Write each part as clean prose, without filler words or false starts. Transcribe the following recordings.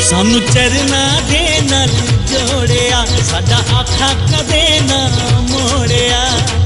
सानू चरना दे नाल जोड़िया, साडा आखा कदे ना मोड़िया।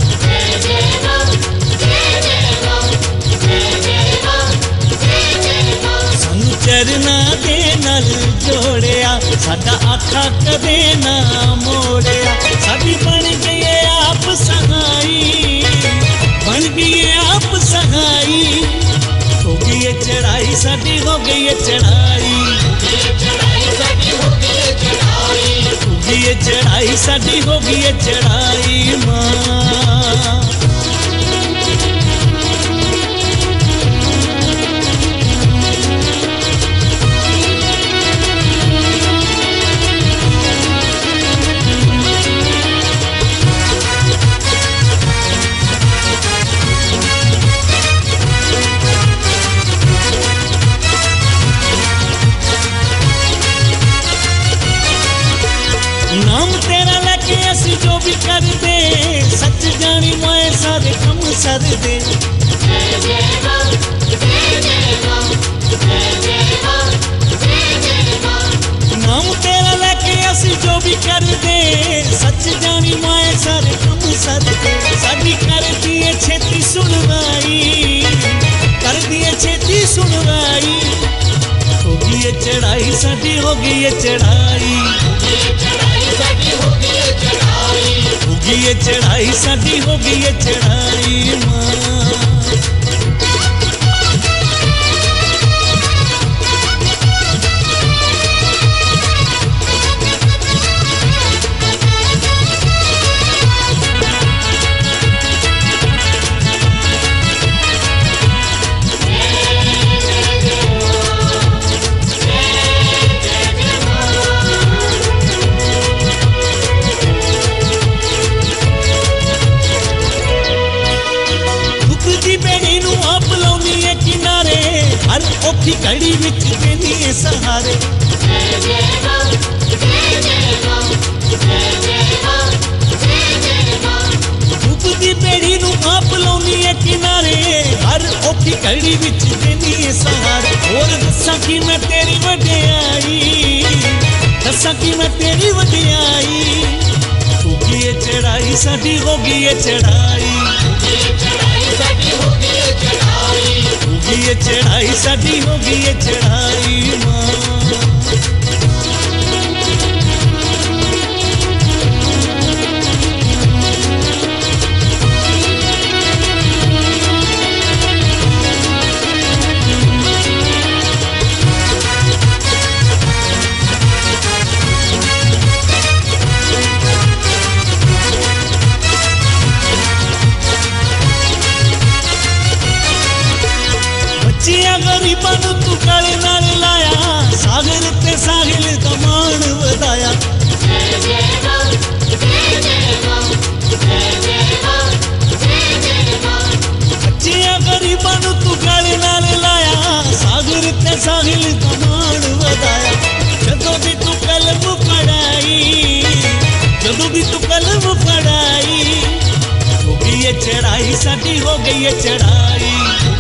सानू चरना दे नाल जोड़िया, साडा आखा कदे ना मोड़िया। साडी बन गई आप सहाई, बन गई आप सहाई। हो गई है चढ़ाई साडी, हो गई है चढ़ाई, हो गई है चढ़ाई साडी, हो गई है चढ़ाई मां। नाम तेरा लेके असी जो भी कर दे, सच जानी मोए सारे कम सर दे। नाम तेरा लेके असी जो भी कर दे, सच जानी मोए सारे कम सर दे। साडी कर दिए छेती सुनवाई, कर दिए छेती सुनवाई। हो गई है चढ़ाई साडी, हो गई है चढ़ाई, हो गई है चढ़ाई साडी, हो गई है चढ़ाई मां। हर औखी घड़ी विच देनी है सहारे। डुबदी बेड़ी नू आप लाउनी है किनारे, हर औखी घड़ी विच देनी है सहारे। और दसा कि मैं तेरी वडियाई, दसा कि मैं तेरी वडियाई। हो गई है चढ़ाई साडी, हो गई है चढ़ाई, हो गई है चढ़ाई साडी, हो गई है चढ़ाई, हो गई है चढ़ाई साडी, हो गई है चढ़ाई मां। बच्चियां गरीबां नू तू गले नाल लाया, सागर ते साहिल दा मान वधाया। बच्चियां गरीबां नू तू गले नाल लाया, सागर ते साहिल दा मान वधाया। जदों दी तू कलम पढ़ाई, जदों दी तू कलम पढ़ाई। हो गई है चढ़ाई साडी, हो गई है चढ़ाई,